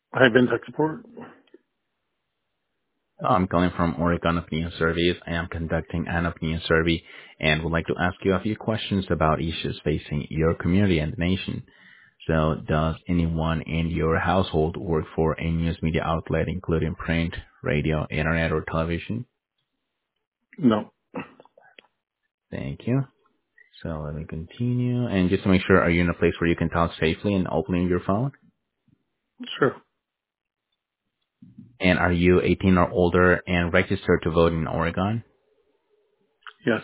I've been tech support. I'm calling from Oregon Opinion Surveys. I am conducting an opinion survey and would like to ask you a few questions about issues facing your community and the nation. So, does anyone in your household work for a news media outlet, including print, radio, internet, or television? No, Thank you. So let me continue. And just to make sure, are you in a place where you can talk safely and openly with your phone? sure. And are you 18 or older and registered to vote in Oregon? Yes,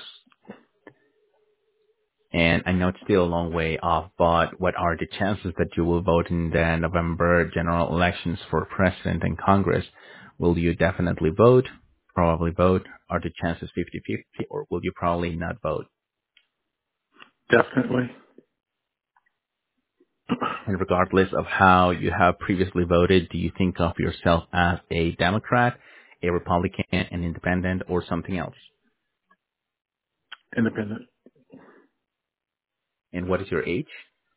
And I know it's still a long way off, but what are the chances that you will vote in the November general elections for president and Congress? Will you definitely vote, probably vote? Are the chances 50-50, or will you probably not vote? definitely And regardless of how you have previously voted, do you think of yourself as a Democrat, a Republican, an independent, or something else? independent. And what is your age?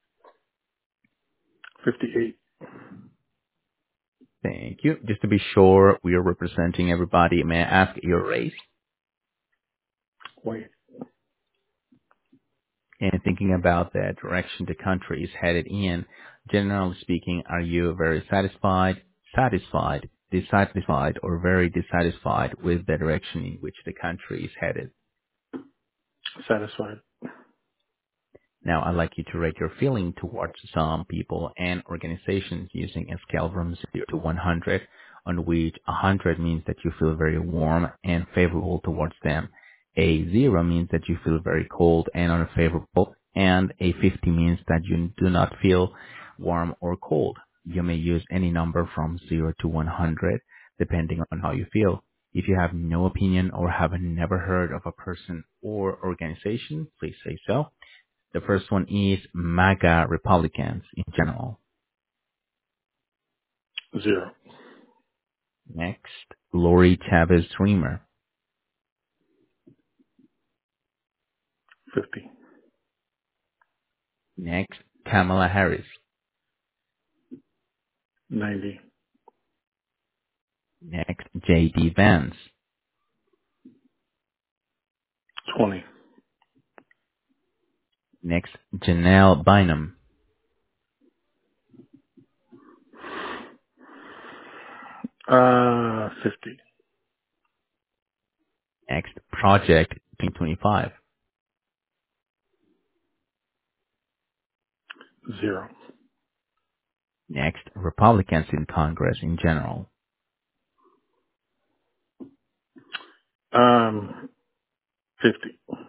58. Thank you. Just to be sure we are representing everybody, may I ask your race? White. And thinking about the direction the country is headed in, generally speaking, are you very dissatisfied, or very dissatisfied with the direction in which the country is headed? Satisfied. Now, I'd like you to rate your feeling towards some people and organizations using a scale from 0 to 100, on which 100 means that you feel very warm and favorable towards them. A 0 means that you feel very cold and unfavorable, and a 50 means that you do not feel warm or cold. You may use any number from 0 to 100, depending on how you feel. If you have no opinion or have never heard of a person or organization, please say so. The first one is MAGA Republicans in general. 0. Next, Lori Chavez Dreamer. 50. Next, Kamala Harris. 90. Next, J.D. Vance. 20. Next, Janelle Bynum. 50. Next, Project 2025. 0. Next, Republicans in Congress in general. 50.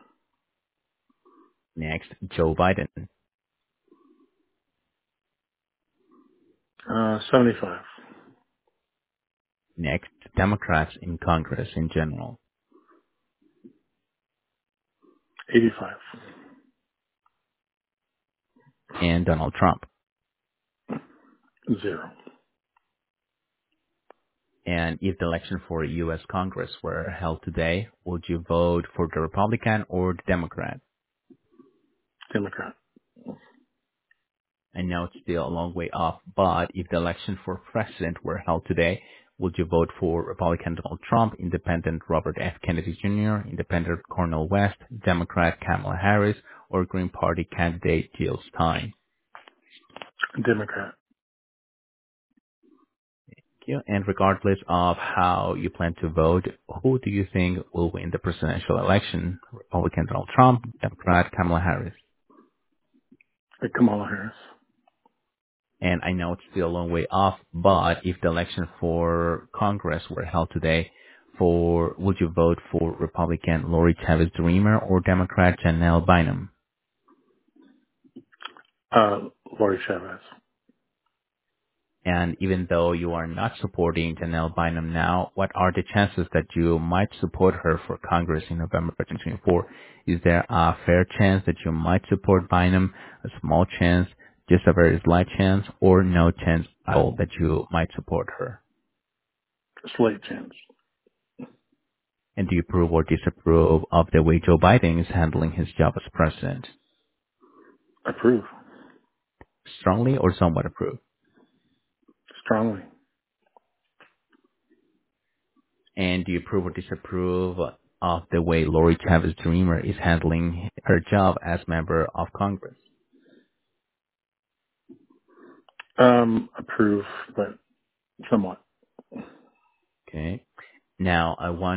Next, Joe Biden. 75. Next, Democrats in Congress in general. 85. And Donald Trump. 0. And if the election for U.S. Congress were held today, would you vote for the Republican or the Democrat? Democrat. I know it's still a long way off, but if the election for president were held today, would you vote for Republican Donald Trump, Independent Robert F. Kennedy Jr., Independent Cornel West, Democrat Kamala Harris, or Green Party candidate Jill Stein? Democrat. Thank you. And regardless of how you plan to vote, who do you think will win the presidential election? Republican Donald Trump, Democrat Kamala Harris? Kamala Harris. And I know it's still a long way off, but if the election for Congress were held today, would you vote for Republican Lori Chavez Dreamer or Democrat Janelle Bynum? Lori Chavez. And even though you are not supporting Janelle Bynum now, what are the chances that you might support her for Congress in November 2024? Is there a fair chance that you might support Bynum, a small chance, just a very slight chance, or no chance at all that you might support her? Slight chance. And do you approve or disapprove of the way Joe Biden is handling his job as president? Approve. Strongly or somewhat approve? Strongly. And do you approve or disapprove of the way Lori Chavez Dreamer is handling her job as member of Congress? Approve, but somewhat. Okay. Now,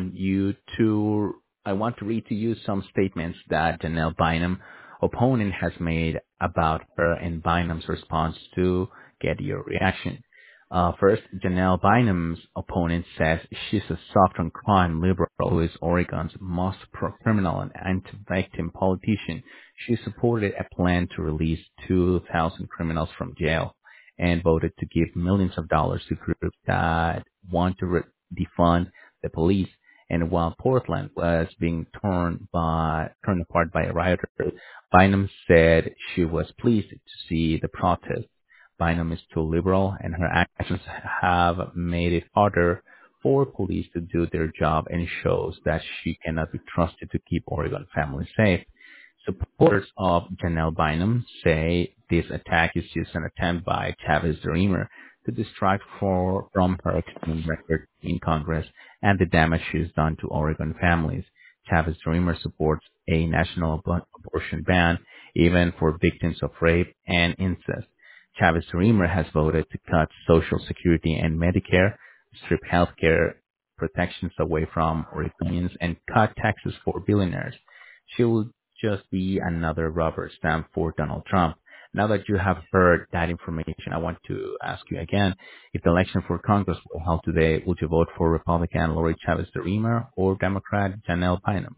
I want to read to you some statements that Janelle Bynum opponent has made about her and Bynum's response to get your reaction. First, Janelle Bynum's opponent says she's a soft on crime liberal who is Oregon's most pro-criminal and anti-victim politician. She supported a plan to release 2,000 criminals from jail and voted to give millions of dollars to groups that want to defund the police. And while Portland was being torn apart by rioters, Bynum said she was pleased to see the protest. Bynum is too liberal, and her actions have made it harder for police to do their job and shows that she cannot be trusted to keep Oregon families safe. Supporters of Janelle Bynum say this attack is just an attempt by Chavez Dreamer to distract from her extreme record in Congress and the damage she's done to Oregon families. Chavez Dreamer supports a national abortion ban, even for victims of rape and incest. Chavez Dreamer has voted to cut Social Security and Medicare, strip health care protections away from Oregonians, and cut taxes for billionaires. She will just be another rubber stamp for Donald Trump. Now that you have heard that information, I want to ask you again, if the election for Congress were held today, would you vote for Republican Lori Chavez Dreamer or Democrat Janelle Bynum?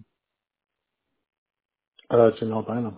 Janelle Bynum.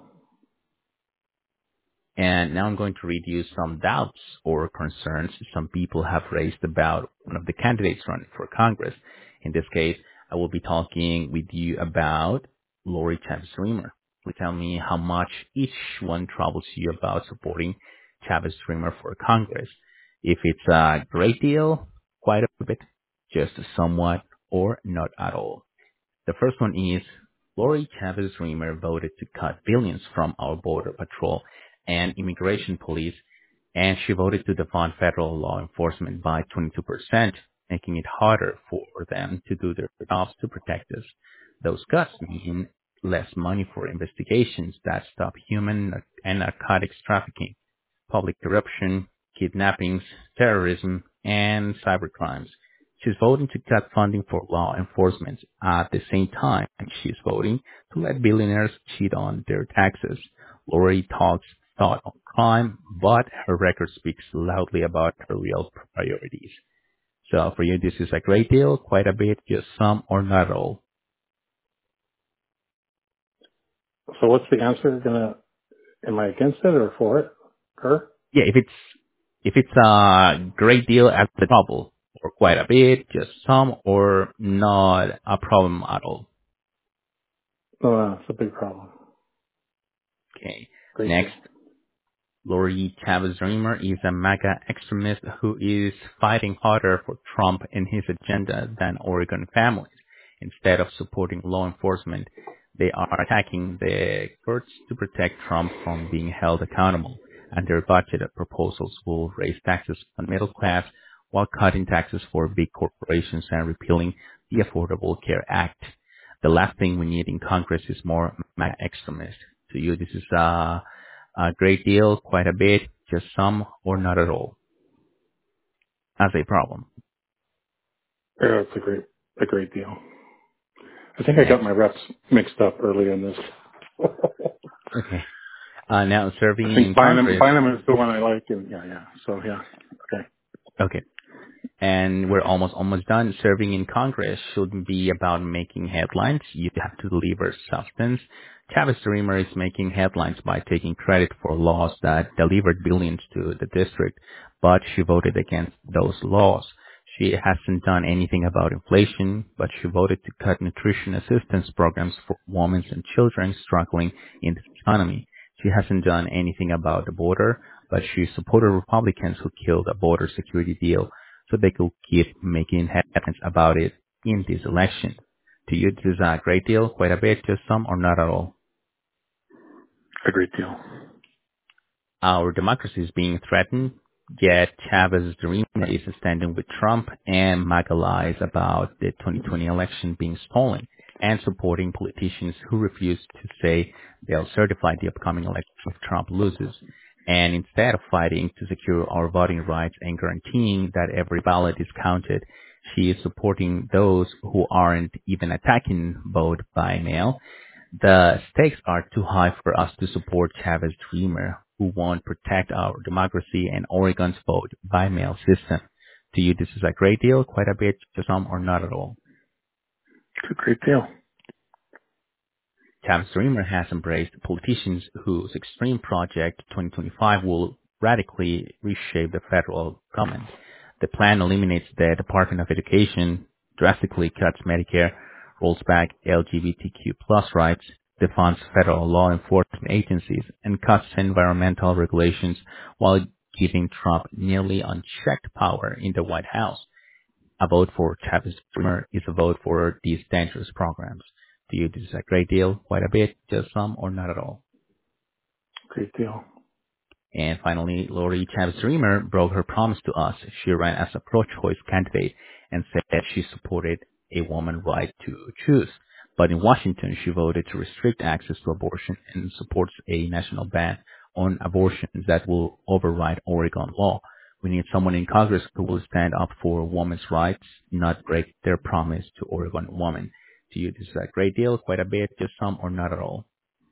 And now I'm going to read you some doubts or concerns some people have raised about one of the candidates running for Congress. In this case, I will be talking with you about Lori Chavez Dreamer. Please tell me how much each one troubles you about supporting Chavez Dreamer for Congress. If it's a great deal, quite a bit, just somewhat, or not at all. The first one is Lori Chavez Dreamer voted to cut billions from our Border Patrol and Immigration Police, and she voted to defund federal law enforcement by 22%, making it harder for them to do their jobs to protect us. Those cuts mean less money for investigations that stop human and narcotics trafficking, public corruption, kidnappings, terrorism, and cybercrimes. She's voting to cut funding for law enforcement. At the same time, she's voting to let billionaires cheat on their taxes. Lori talks thought on crime, but her record speaks loudly about her real priorities. So for you, this is a great deal, quite a bit, just some, or not at all. So what's the answer? Am I against it or for it? Her? Yeah, if it's a great deal at the trouble, or quite a bit, just some, or not a problem at all. No, it's a big problem. Okay. Great deal. Next, Lori Chavez Dreamer is a MAGA extremist who is fighting harder for Trump and his agenda than Oregon families. Instead of supporting law enforcement, they are attacking the courts to protect Trump from being held accountable, and their budget proposals will raise taxes on middle class while cutting taxes for big corporations and repealing the Affordable Care Act. The last thing we need in Congress is more MAGA extremists. To you, this is a great deal, quite a bit, just some, or not at all, as a problem. Yeah, it's a great deal. I think I got Next. my reps mixed up early in this. Okay. Now I serving think in Congress. Bynum is the one I like, and yeah. So yeah, okay. Okay. And we're almost done. Serving in Congress shouldn't be about making headlines. You have to deliver substance. Chavez Dreamer is making headlines by taking credit for laws that delivered billions to the district, but she voted against those laws. She hasn't done anything about inflation, but she voted to cut nutrition assistance programs for women and children struggling in this economy. She hasn't done anything about the border, but she supported Republicans who killed a border security deal so they could keep making headlines about it in this election. To you, this is a great deal, quite a bit, just some, or not at all. A great deal. Our democracy is being threatened. Yet Chavez's dream is standing with Trump and MAGA lies about the 2020 election being stolen and supporting politicians who refuse to say they'll certify the upcoming election if Trump loses. And instead of fighting to secure our voting rights and guaranteeing that every ballot is counted, she is supporting those who aren't even attacking vote by mail. The stakes are too high for us to support Chavez Dreamer, who won't protect our democracy and Oregon's vote by mail system. To you, this is a great deal, quite a bit, to some, or not at all. It's a great deal. Travis Dreamer has embraced politicians whose extreme project 2025 will radically reshape the federal government. The plan eliminates the Department of Education, drastically cuts Medicare, rolls back LGBTQ plus rights, defunds federal law enforcement agencies, and cuts environmental regulations while giving Trump nearly unchecked power in the White House. A vote for Travis Dreamer is a vote for these dangerous programs. To you, this is a great deal, quite a bit, just some, or not at all. Great deal. And finally, Lori Travis Dreamer broke her promise to us. She ran as a pro-choice candidate and said that she supported a woman's right to choose. But in Washington, she voted to restrict access to abortion and supports a national ban on abortions that will override Oregon law. We need someone in Congress who will stand up for women's rights, not break their promise to Oregon women. To you, this is a great deal, quite a bit, just some, or not at all.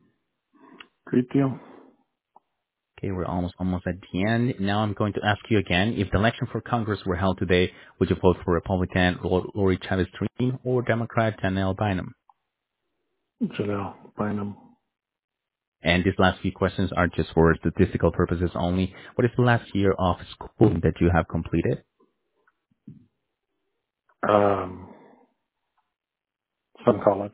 Great deal. Okay, we're almost at the end. Now I'm going to ask you again, if the election for Congress were held today, would you vote for Republican Lori Chavez Dream or Democrat Janelle Bynum? Janelle Bynum. And these last few questions are just for statistical purposes only. What is the last year of schooling that you have completed? Um, some college.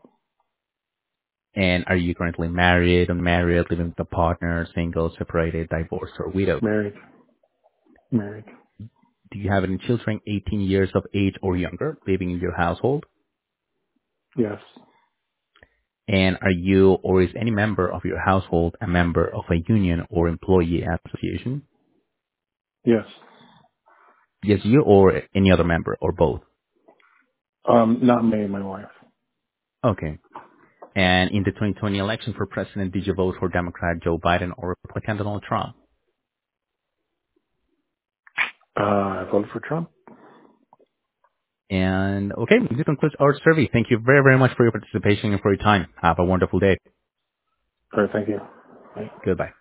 And are you currently married, unmarried, living with a partner, single, separated, divorced, or widowed? Married. Married. Do you have any children 18 years of age or younger living in your household? Yes. And are you or is any member of your household a member of a union or employee association? Yes. Yes, you or any other member or both. Not me, my wife. Okay. And in the 2020 election for president, did you vote for Democrat Joe Biden or Republican Donald Trump? I voted for Trump. And okay, this concludes our survey. Thank you very, very much for your participation and for your time. Have a wonderful day. All right, thank you. Bye. Goodbye.